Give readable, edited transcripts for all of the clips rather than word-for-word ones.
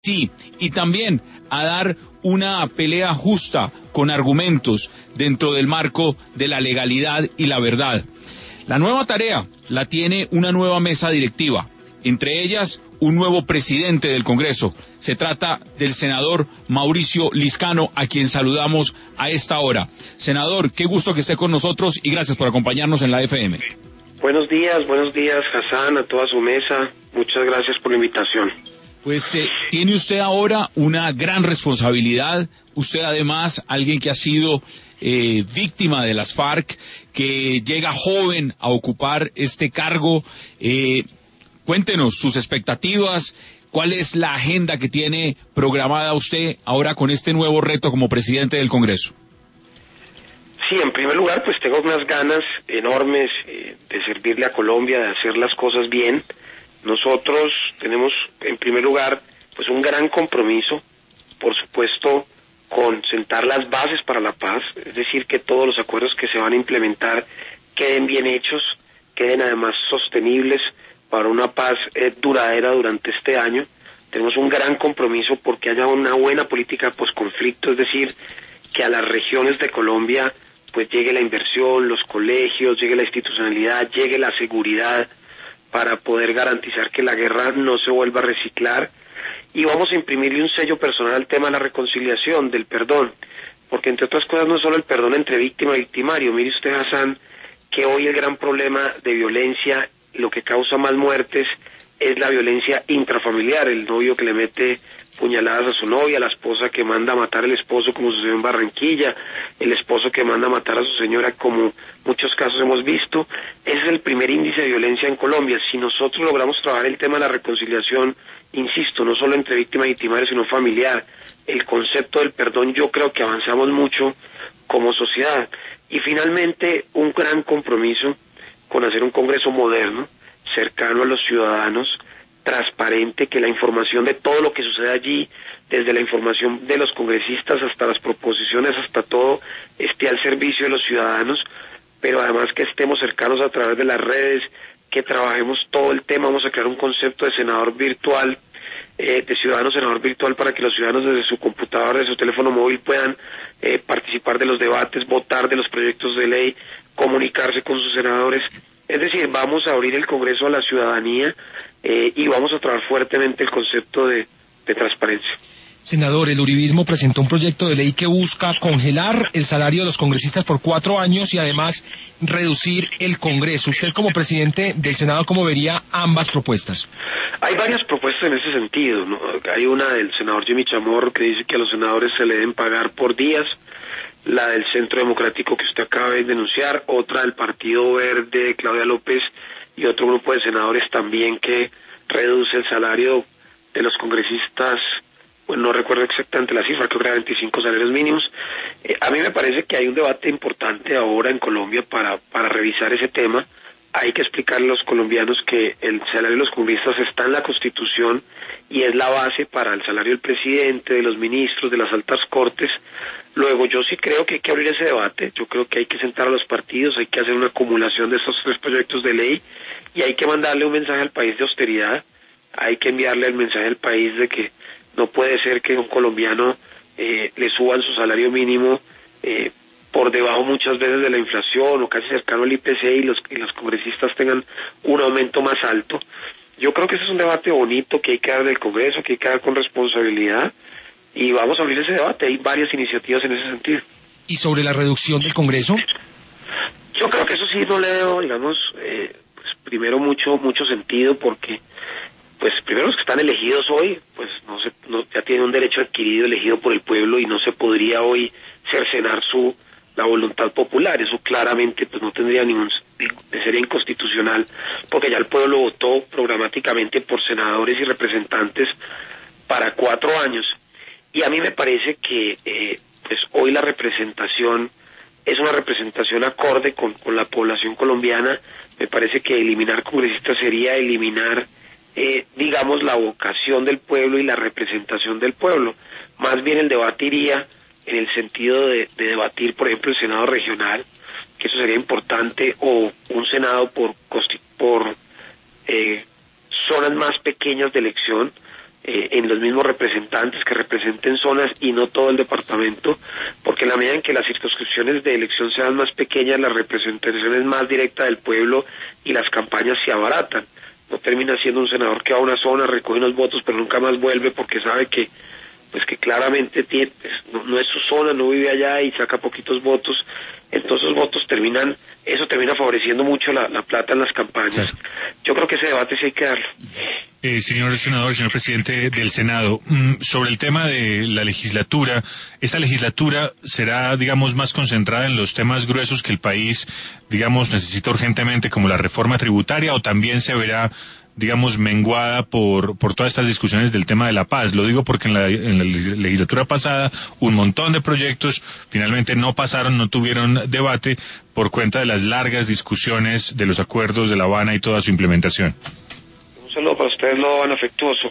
Sí, y también a dar una pelea justa con argumentos dentro del marco de la legalidad y la verdad. La nueva tarea la tiene una nueva mesa directiva, entre ellas un nuevo presidente del Congreso. Se trata del senador Mauricio Liscano, a quien saludamos a esta hora. Senador, qué gusto que esté con nosotros y gracias por acompañarnos en la FM. Buenos días, Hassan, a toda su mesa. Muchas gracias por la invitación. Pues tiene usted ahora una gran responsabilidad. Usted además, alguien que ha sido víctima de las FARC, que llega joven a ocupar este cargo. Cuéntenos sus expectativas, cuál es la agenda que tiene programada usted ahora con este nuevo reto como presidente del Congreso. Sí, en primer lugar, pues tengo unas ganas enormes de servirle a Colombia, de hacer las cosas bien. Nosotros tenemos, en primer lugar, pues un gran compromiso, por supuesto, con sentar las bases para la paz, es decir, que todos los acuerdos que se van a implementar queden bien hechos, queden además sostenibles para una paz duradera durante este año. Tenemos un gran compromiso porque haya una buena política posconflicto, es decir, que a las regiones de Colombia pues llegue la inversión, los colegios, llegue la institucionalidad, llegue la seguridad, para poder garantizar que la guerra no se vuelva a reciclar, y vamos a imprimirle un sello personal al tema de la reconciliación, del perdón, porque entre otras cosas no es solo el perdón entre víctima y victimario. Mire usted, Hassan, que hoy el gran problema de violencia, lo que causa más muertes, es la violencia intrafamiliar, el novio que le mete puñaladas a su novia, la esposa que manda a matar al esposo, como sucedió en Barranquilla, el esposo que manda a matar a su señora, como muchos casos hemos visto. Ese es el primer índice de violencia en Colombia. Si nosotros logramos trabajar el tema de la reconciliación, insisto, no solo entre víctima y victimario, sino familiar, el concepto del perdón, yo creo que avanzamos mucho como sociedad. Y finalmente, un gran compromiso con hacer un Congreso moderno, cercano a los ciudadanos, transparente, que la información de todo lo que sucede allí, desde la información de los congresistas hasta las proposiciones, hasta todo, esté al servicio de los ciudadanos, pero además que estemos cercanos a través de las redes, que trabajemos todo el tema. Vamos a crear un concepto de senador virtual, de ciudadano senador virtual, para que los ciudadanos desde su computadora, desde su teléfono móvil puedan participar de los debates, votar de los proyectos de ley, comunicarse con sus senadores. Es decir, vamos a abrir el Congreso a la ciudadanía y vamos a trabajar fuertemente el concepto de transparencia. Senador, el uribismo presentó un proyecto de ley que busca congelar el salario de los congresistas por 4 años y además reducir el Congreso. Usted, como presidente del Senado, ¿cómo vería ambas propuestas? Hay varias propuestas en ese sentido, ¿no? Hay una del senador Jimmy Chamorro que dice que a los senadores se le deben pagar por días, la del Centro Democrático que usted acaba de denunciar, otra del Partido Verde de Claudia López y otro grupo de senadores también que reduce el salario de los congresistas. Bueno, no recuerdo exactamente la cifra, creo que era 25 salarios mínimos. A mí me parece que hay un debate importante ahora en Colombia para revisar ese tema. Hay que explicarle a los colombianos que el salario de los congresistas está en la Constitución y es la base para el salario del presidente, de los ministros, de las altas cortes. Luego, yo sí creo que hay que abrir ese debate. Yo creo que hay que sentar a los partidos, hay que hacer una acumulación de estos 3 proyectos de ley y hay que mandarle un mensaje al país de austeridad. Hay que enviarle el mensaje al país de que no puede ser que un colombiano le suban su salario mínimo por debajo muchas veces de la inflación o casi cercano al IPC y los congresistas tengan un aumento más alto. Yo creo que ese es un debate bonito que hay que dar del Congreso, que hay que dar con responsabilidad y vamos a abrir ese debate. Hay varias iniciativas en ese sentido. ¿Y sobre la reducción del Congreso? Yo creo que eso sí no le veo, digamos, pues primero mucho sentido porque pues primero los que están elegidos hoy, pues ya tienen un derecho adquirido, elegido por el pueblo, y no se podría hoy cercenar la voluntad popular. Eso claramente pues no tendría sería inconstitucional, porque ya el pueblo votó programáticamente por senadores y representantes para 4 años. Y a mí me parece que pues hoy la representación es una representación acorde con la población colombiana. Me parece que eliminar congresistas sería eliminar digamos, la vocación del pueblo y la representación del pueblo. Más bien el debate iría en el sentido de debatir, por ejemplo, el Senado regional, que eso sería importante, o un Senado por zonas más pequeñas de elección. en los mismos representantes que representen zonas y no todo el departamento, porque en la medida en que las circunscripciones de elección sean más pequeñas, la representación es más directa del pueblo y las campañas se abaratan. No termina siendo un senador que va a una zona, recoge unos votos, pero nunca más vuelve porque sabe que que claramente no es su zona, no vive allá y saca poquitos votos. Entonces eso termina favoreciendo mucho la plata en las campañas. Claro. Yo creo que ese debate sí hay que darlo. Señor senador, señor presidente del Senado, sobre el tema de la legislatura, esta legislatura será, digamos, más concentrada en los temas gruesos que el país, digamos, necesita urgentemente, como la reforma tributaria, o también se verá, digamos, menguada por todas estas discusiones del tema de la paz. Lo digo porque en la legislatura pasada un montón de proyectos finalmente no pasaron, no tuvieron debate por cuenta de las largas discusiones de los acuerdos de La Habana y toda su implementación. Un saludo para ustedes, no van afectuoso.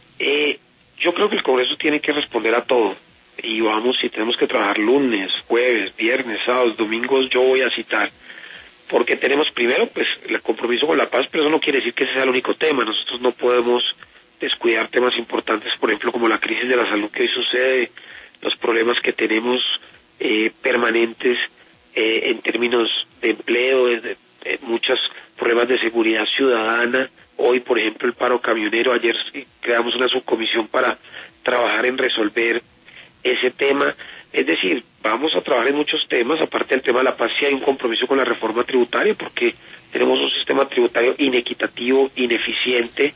Yo creo que el Congreso tiene que responder a todo. Y vamos, si tenemos que trabajar lunes, jueves, viernes, sábados, domingos, yo voy a citar. Porque tenemos primero pues el compromiso con la paz, pero eso no quiere decir que ese sea el único tema. Nosotros no podemos descuidar temas importantes, por ejemplo, como la crisis de la salud que hoy sucede, los problemas que tenemos permanentes en términos de empleo, muchos problemas de seguridad ciudadana. Hoy, por ejemplo, el paro camionero. Ayer creamos una subcomisión para trabajar en resolver ese tema. Es decir, vamos a trabajar en muchos temas. Aparte del tema de la paz, sí hay un compromiso con la reforma tributaria, porque tenemos un sistema tributario inequitativo, ineficiente,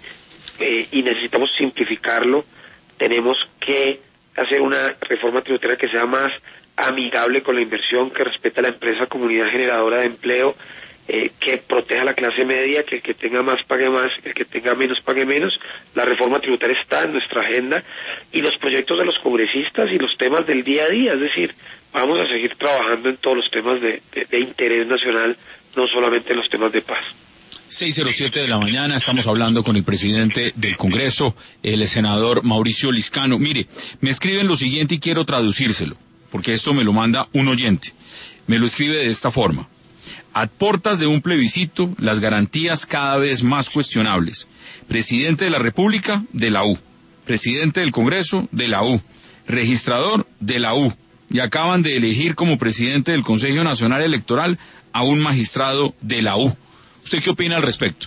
y necesitamos simplificarlo. Tenemos que hacer una reforma tributaria que sea más amigable con la inversión, que respete a la empresa comunidad generadora de empleo, que proteja a la clase media, que el que tenga más pague más, el que tenga menos pague menos. La reforma tributaria está en nuestra agenda, y los proyectos de los congresistas y los temas del día a día. Es decir, vamos a seguir trabajando en todos los temas de interés nacional, no solamente en los temas de paz. 6:07 de la mañana, estamos hablando con el presidente del Congreso, el senador Mauricio Liscano. Mire, me escriben lo siguiente y quiero traducírselo, porque esto me lo manda un oyente. Me lo escribe de esta forma: a portas de un plebiscito, las garantías cada vez más cuestionables. Presidente de la República, de la U. Presidente del Congreso, de la U. Registrador, de la U. Y acaban de elegir como presidente del Consejo Nacional Electoral a un magistrado de la U. ¿Usted qué opina al respecto?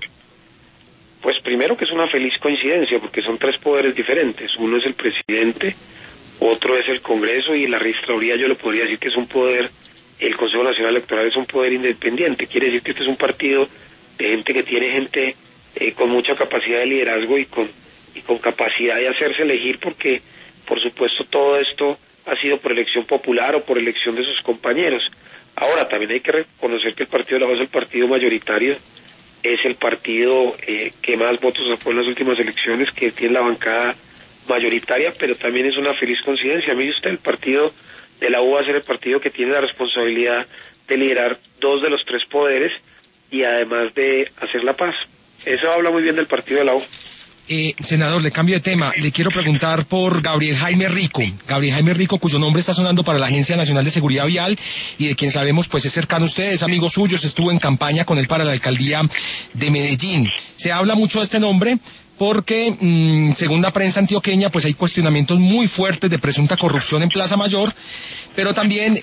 Pues primero que es una feliz coincidencia, porque son tres poderes diferentes. Uno es el presidente, otro es el Congreso, y la registraduría yo le podría decir que es un poder. El Consejo Nacional Electoral es un poder independiente. Quiere decir que este es un partido de gente que tiene gente con mucha capacidad de liderazgo y con capacidad de hacerse elegir, porque por supuesto todo esto ha sido por elección popular o por elección de sus compañeros. Ahora también hay que reconocer que el Partido de la U es el partido mayoritario, es el partido que más votos sacó en las últimas elecciones, que tiene la bancada mayoritaria, pero también es una feliz coincidencia. Mire usted, el partido de la U va a ser el partido que tiene la responsabilidad de liderar dos de los tres poderes y además de hacer la paz. Eso habla muy bien del partido de la U. Senador, le cambio de tema. Le quiero preguntar por Gabriel Jaime Rico. Gabriel Jaime Rico, cuyo nombre está sonando para la Agencia Nacional de Seguridad Vial y de quien sabemos pues es cercano a usted, es amigo suyo, estuvo en campaña con él para la alcaldía de Medellín. Se habla mucho de este nombre porque, según la prensa antioqueña, pues hay cuestionamientos muy fuertes de presunta corrupción en Plaza Mayor, pero también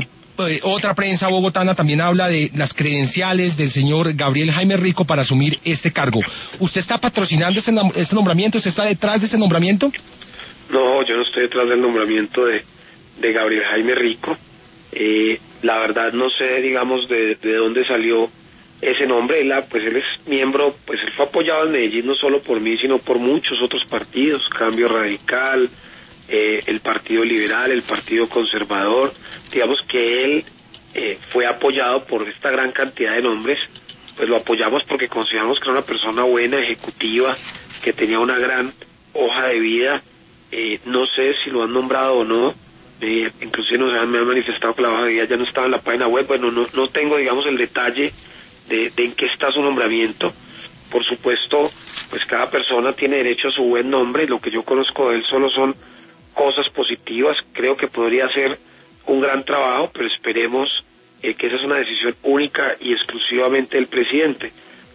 otra prensa bogotana también habla de las credenciales del señor Gabriel Jaime Rico para asumir este cargo. ¿Usted está patrocinando este nombramiento? ¿Usted está detrás de ese nombramiento? No, yo no estoy detrás del nombramiento de Gabriel Jaime Rico. La verdad no sé, digamos, de dónde salió ese nombre. Él es miembro, pues él fue apoyado en Medellín no solo por mí, sino por muchos otros partidos, Cambio Radical, el Partido Liberal, el Partido Conservador. Digamos que él fue apoyado por esta gran cantidad de nombres. Pues lo apoyamos porque consideramos que era una persona buena, ejecutiva, que tenía una gran hoja de vida. No sé si lo han nombrado o no, inclusive me han manifestado que la hoja de vida ya no estaba en la página web. Bueno, no tengo, digamos, el detalle de en qué está su nombramiento. Por supuesto, pues cada persona tiene derecho a su buen nombre, y lo que yo conozco de él solo son cosas positivas. Creo que podría ser un gran trabajo, pero esperemos que esa es una decisión única y exclusivamente del presidente.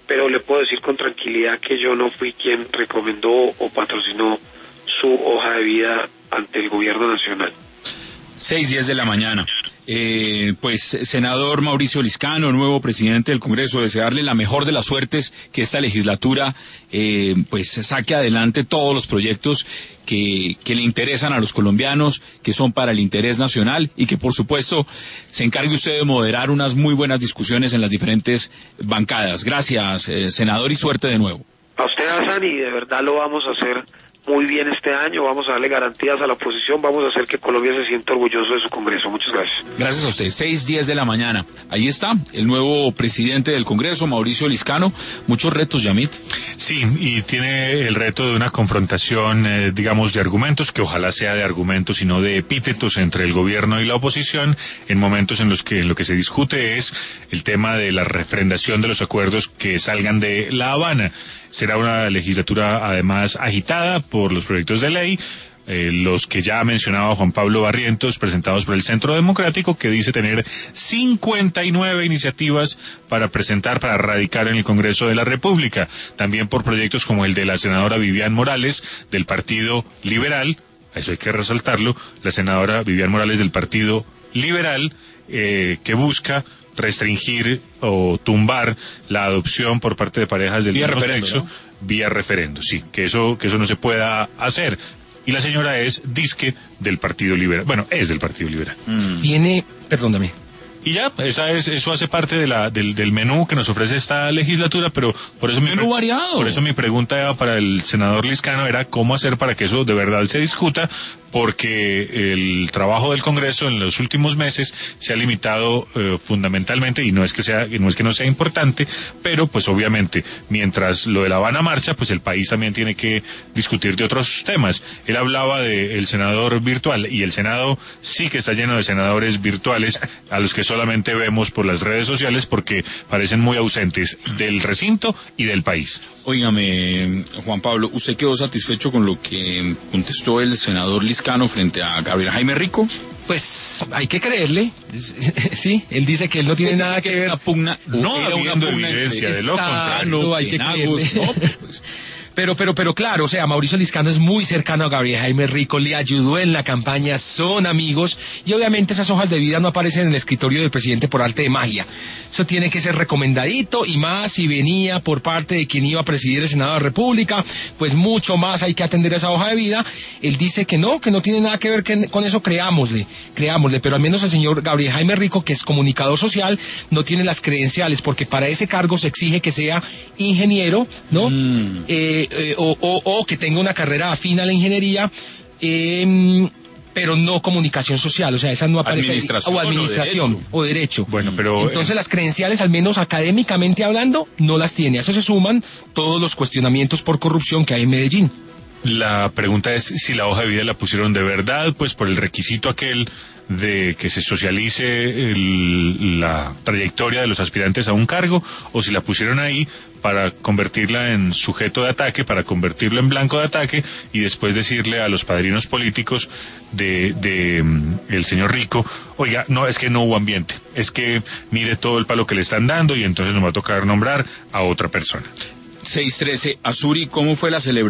pero le puedo decir con tranquilidad que yo no fui quien recomendó o patrocinó su hoja de vida ante el gobierno nacional. 6:10 de la mañana. Pues, senador Mauricio Liscano, nuevo presidente del Congreso, desearle la mejor de las suertes, que esta legislatura pues saque adelante todos los proyectos que le interesan a los colombianos, que son para el interés nacional, y que por supuesto se encargue usted de moderar unas muy buenas discusiones en las diferentes bancadas. Gracias, senador, y suerte de nuevo. A usted, Hassan, y de verdad lo vamos a hacer muy bien este año, vamos a darle garantías a la oposición, vamos a hacer que Colombia se sienta orgulloso de su Congreso. Muchas gracias. Gracias a usted. 6:10 de la mañana. Ahí está el nuevo presidente del Congreso, Mauricio Liscano. Muchos retos, Yamit. Sí, y tiene el reto de una confrontación, digamos, de argumentos, que ojalá sea de argumentos y no de epítetos entre el gobierno y la oposición, en momentos en los que lo que se discute es el tema de la refrendación de los acuerdos que salgan de La Habana. Será una legislatura además agitada por los proyectos de ley, los que ya mencionaba Juan Pablo Barrientos, presentados por el Centro Democrático, que dice tener 59 iniciativas para presentar, para radicar en el Congreso de la República. También por proyectos como el de la senadora Vivian Morales, del Partido Liberal, eso hay que resaltarlo, la senadora Vivian Morales del Partido Liberal, que busca restringir o tumbar la adopción por parte de parejas del mismo sexo, ¿no? Vía referendo, sí, que eso no se pueda hacer. Y la señora es disque del Partido Liberal. Bueno, es del Partido Liberal. Perdóname. Y ya, eso hace parte del menú que nos ofrece esta legislatura, pero por eso menú variado. Por eso mi pregunta para el senador Liscano era cómo hacer para que eso de verdad se discuta, porque el trabajo del Congreso en los últimos meses se ha limitado fundamentalmente, y no es que no sea importante, pero pues obviamente mientras lo de La Habana marcha, pues el país también tiene que discutir de otros temas. Él hablaba del senador virtual, y el Senado sí que está lleno de senadores virtuales a los que solamente vemos por las redes sociales porque parecen muy ausentes del recinto y del país. Óigame, Juan Pablo, ¿usted quedó satisfecho con lo que contestó el senador Liscano frente a Gabriel Jaime Rico? Pues hay que creerle, sí, él dice que él no tiene nada que ver. No habiendo evidencia de lo contrario. Hay que creerle. No, pues. Pero claro, o sea, Mauricio Liscano es muy cercano a Gabriel Jaime Rico, le ayudó en la campaña, son amigos, y obviamente esas hojas de vida no aparecen en el escritorio del presidente por arte de magia. Eso tiene que ser recomendadito, y más si venía por parte de quien iba a presidir el Senado de la República, pues mucho más hay que atender a esa hoja de vida. Él dice que no tiene nada que ver con eso, creámosle, pero al menos el señor Gabriel Jaime Rico, que es comunicador social, no tiene las credenciales, porque para ese cargo se exige que sea ingeniero, ¿no? O que tenga una carrera afín a la ingeniería, pero no comunicación social, o sea, esa no aparece ahí. O administración o derecho. Bueno, pero entonces las credenciales, al menos académicamente hablando, no las tiene. A eso se suman todos los cuestionamientos por corrupción que hay en Medellín. La pregunta es si la hoja de vida la pusieron de verdad, pues por el requisito aquel de que se socialice la trayectoria de los aspirantes a un cargo, o si la pusieron ahí para convertirla en sujeto de ataque, para convertirlo en blanco de ataque, y después decirle a los padrinos políticos de el señor Rico, oiga, no, es que no hubo ambiente, es que mire todo el palo que le están dando, y entonces nos va a tocar nombrar a otra persona. 6:13, Azuri, ¿cómo fue la celebración?